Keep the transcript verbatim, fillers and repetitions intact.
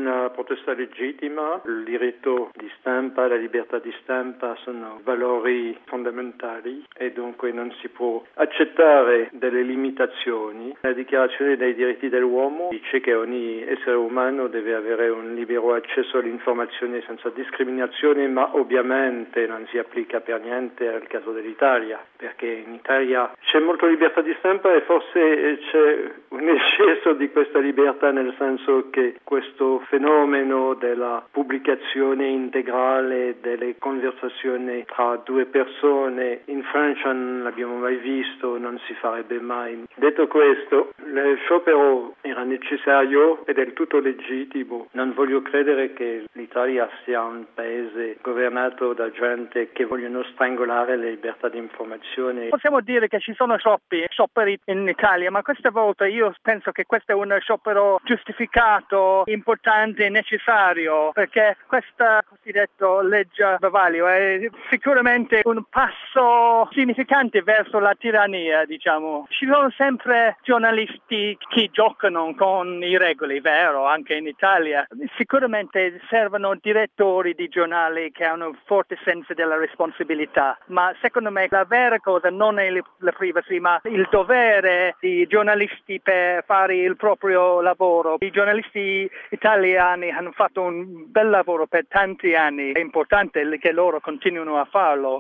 una protesta legittima, il diritto di stampa, la libertà di stampa sono valori fondamentali e dunque non si può accettare delle limitazioni. La Dichiarazione dei diritti dell'uomo dice che ogni essere umano deve avere un libero accesso all'informazione senza discriminazione, ma ovviamente non si applica per niente al caso dell'Italia, perché in Italia c'è molta libertà di stampa e forse c'è un eccesso di questa libertà, nel senso che questo fenomeno della pubblicazione integrale delle conversazioni tra due persone in Francia non l'abbiamo mai visto, non si farebbe mai. Detto questo, lo sciopero era necessario e del tutto legittimo. Non voglio credere che l'Italia sia un paese governato da gente che vogliono strangolare le libertà di informazione. Possiamo dire che ci sono troppi scioperi in Italia, ma questa volta io penso che questo è un sciopero giustificato, importante e necessario, perché questa cosiddetta legge bavaglio è sicuramente un passo significante verso la tirannia, diciamo. Ci sono sempre giornalisti che giocano con i regole, vero, anche in Italia. Sicuramente servono direttori di giornali che hanno un forte senso della responsabilità, ma secondo me la vera cosa non è la privacy, ma il dovere di giornalisti per fare il proprio lavoro. I giornalisti italiani hanno fatto un bel lavoro per tanti anni, è importante che loro continuino a farlo.